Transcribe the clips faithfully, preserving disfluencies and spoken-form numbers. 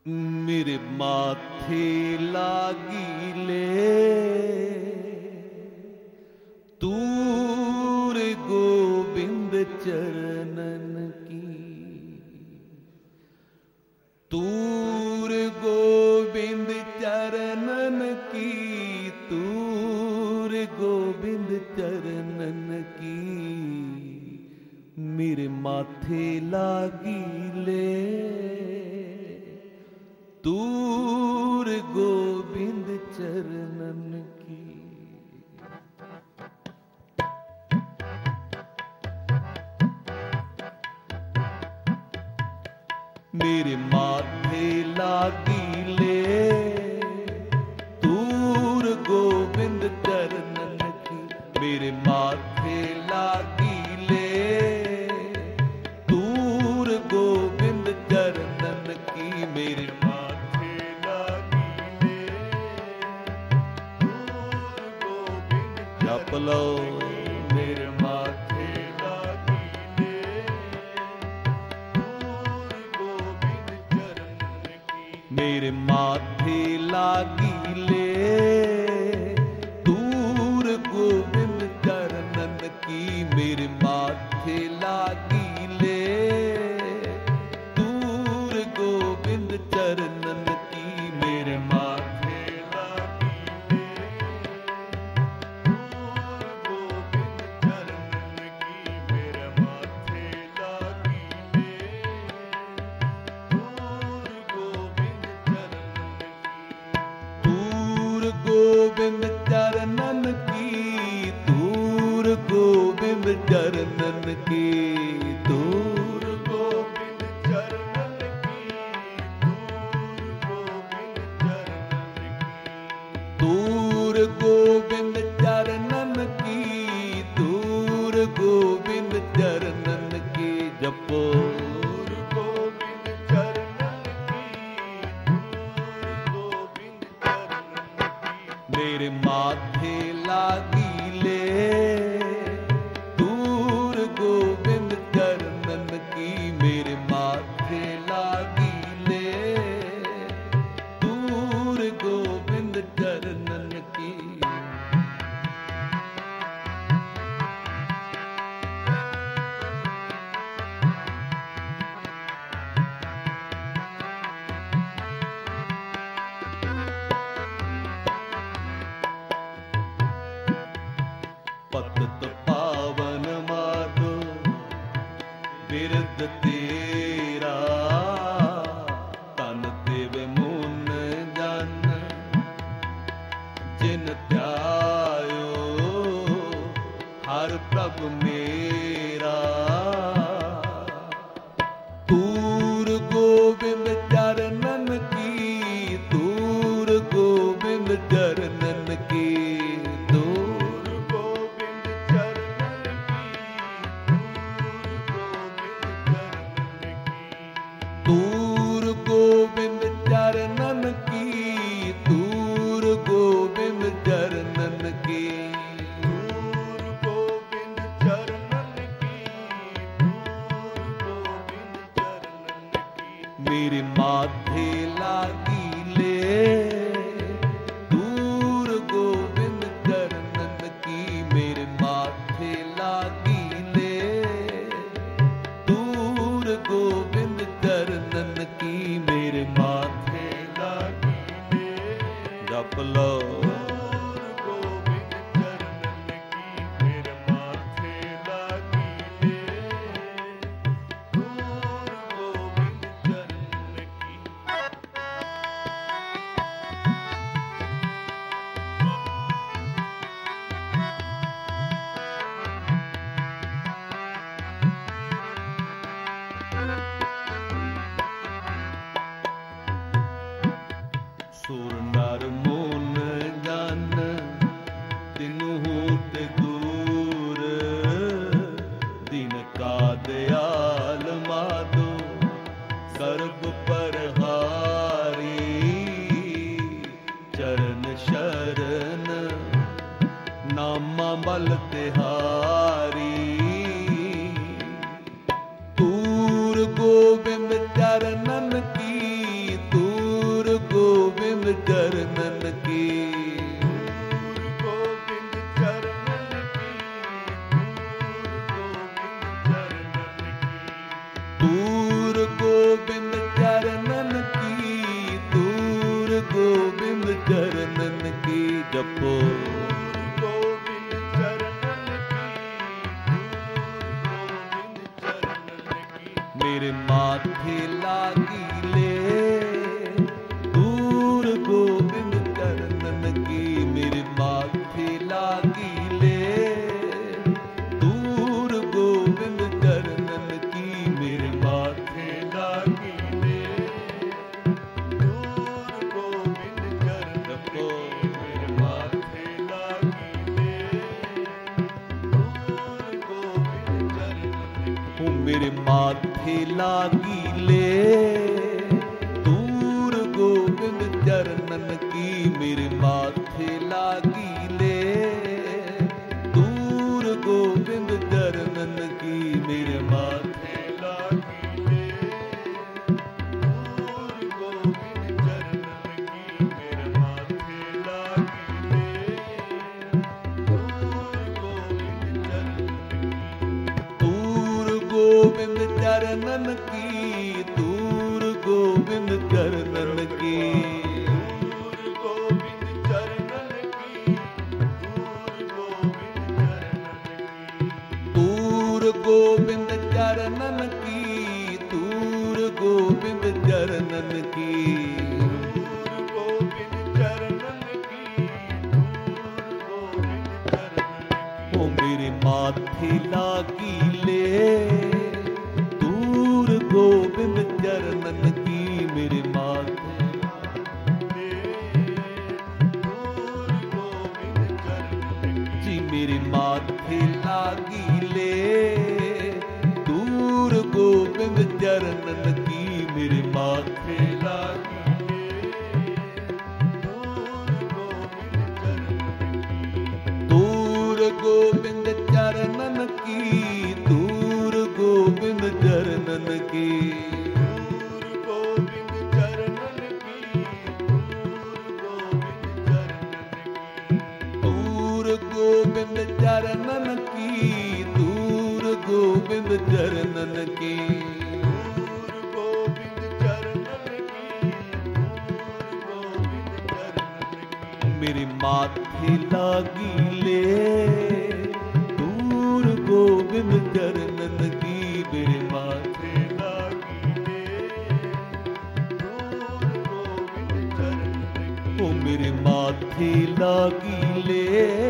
मेरे माथे लागी ले तूर गोविंद चरणन की, तूर गोविंद चरणन की, तूर गोविंद चरणन की। मेरे माथे लागी ले तूर गोविंद चरणन की। मेरे माथे लागी ले तूर गोविंद चरणन की। मेरे माथे लागी ले तूर गोविंद चरणन की। मेरे जप लो मेरे माथे लागी ले तूर गोविंद चरणन की। मेरे माथे लागी ले तूर गोविंद चरणन की। मेरे माथे लागी ले तूर गोविंद चरणन की। मेरे माथे गोविंद चरणन की, तूर गोविंद चरणन की, तूर गोविंद चरणन की, तूर गोविंद चरणन की, तूर गोविंद चरणन की, तूर गोविंद चरणन की। जपो गोविंद चरणन की, मेरे माथे लागी ले तूर गोविंद चरणन की। मेरे माथे लागी ले तूर गोविंद चरणन की। पतत पावन माधो बिरद तेरा, तन देव मुन जन जिन ध्यायो हर प्रभु मेरा। तूर गोविंद चरणन की, तूर गोविंद चरणन की, तूर गोविंद चरणन की, तूर गोविंद चरणन की, तूर गोविंद चरणन की, तूर गोविंद चरणन की। मेरे माथे लागी ले तूर गोविंद चरणन की। मेरे माथे लागी ले तूर गोविंद चरणन की। मेरे माथे लागी ले जप लो गोविंद चरणन की। मेरे माथे लागी ले तूर गोविंद चरणन की। सुर नर मोन जन तिनु होत दूर, दिन का दयाल माधो सर्व परहारी। चरण शरण नामा बल तिहारी। तूर गोविंद चरणन की, तूर गोविंद चरणन की, गोविंद चरणन की। मेरे माथे लागी ले दूर गोविंद चरणन की, मेरे माथे लागी ले दूर गोविंद चरणन की, मेरे माथे लागी ले दूर गोविंद चरणन की, मेरे माथे लागी ले दूर गोविंद चरणन की। मेरे माथे लागी ले दूर गोविंद चरणन की, मेरे माथे लागी ले दूर गोविंद चरणन की, मेरे माथे लागी ले दूर गोविंद चरणन की, मेरे माथे लागी ले दूर गोविंद चरणन की, दूर गोविंद चरणन की, दूर गोविंद चरणन की, दूर गोविंद चरणन की, दूर गोविंद चरणन की, दूर गोविंद चरणन की, दूर गोविंद चरणन की। ओ मेरे माथे लागी ले दूर गोविंद चरणन की, मेरे माथे दूर गोविंद चरणन की। जी मेरे माथे लागी ले दूर गोविंद चरणन की, मेरे माथे लागी ले दूर गोविंद चरणन की, दूर गोविंद चरणन की, दूर गोविंद चरणन की, दूर गोविंद चरणन की, दूर गोविंद चरणन की, दूर गोविंद चरणन की, दूर गोविंद चरणन की, दूर गोविंद चरणन की। मेरे माथे लागी ले दूर गोविंद चरणन की, मेरे माथे लागी ले दूर गोविंद चरणन की। ओ मेरे माथे लागी ले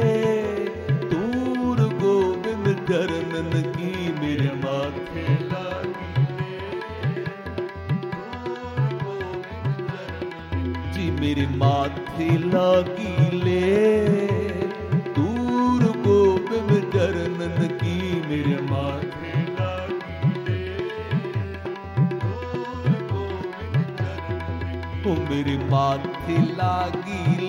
दूर गोविंद चरणन की, मेरे माथे लागी ले दूर गोविंद चरणन की। जी मेरे माथे लागी ले दूर गोविंद चरणन की, मेरे माथे लागी ले दूर गोविंद चरणन की। ओ मेरे माथे लागी